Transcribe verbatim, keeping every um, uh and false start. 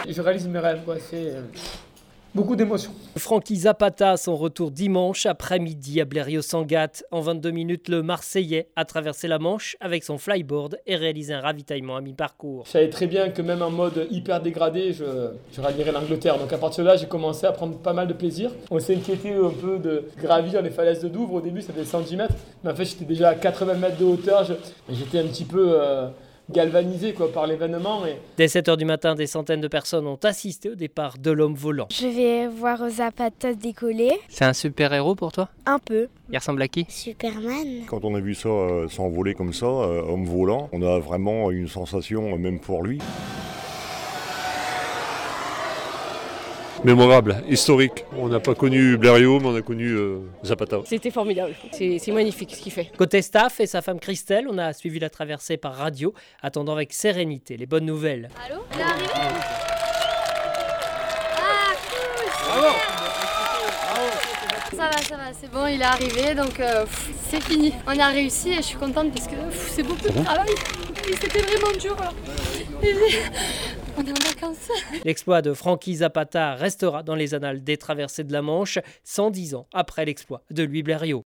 Je réalise mes rêves, quoi. C'est euh, beaucoup d'émotions. Francky Zapata, son retour dimanche après-midi à Blériot-Sangatte. En vingt-deux minutes, le Marseillais a traversé la Manche avec son flyboard et réalisé un ravitaillement à mi-parcours. Je savais très bien que même en mode hyper dégradé, je, je rallierais l'Angleterre. Donc à partir de là, j'ai commencé à prendre pas mal de plaisir. On s'est inquiété un peu de gravir les falaises de Douvres. Au début, ça faisait cent dix mètres. Mais en fait, j'étais déjà à quatre-vingts mètres de hauteur. Je, j'étais un petit peu... Euh, galvanisé quoi, par l'événement. Et... Dès sept heures du matin, des centaines de personnes ont assisté au départ de l'homme volant. Je vais voir Zapata décoller. C'est un super-héros pour toi ? Un peu. Il ressemble à qui ? Superman. Quand on a vu ça euh, s'envoler comme ça, euh, homme volant, on a vraiment une sensation, euh, même pour lui. Mémorable, historique. On n'a pas connu Blériot, mais on a connu euh, Zapata. C'était formidable, c'est, c'est magnifique ce qu'il fait. Côté staff et sa femme Christelle, on a suivi la traversée par radio, attendant avec sérénité les bonnes nouvelles. Allô ? On est arrivé ? Ah, cool ! Bravo ! Ça va, ça va, c'est bon, il est arrivé, donc euh, pff, c'est fini. On a réussi et je suis contente parce que pff, c'est beaucoup de travail. Et c'était vraiment dur. Et on est en vacances. L'exploit de Francky Zapata restera dans les annales des traversées de la Manche, cent dix ans après l'exploit de Louis Blériot.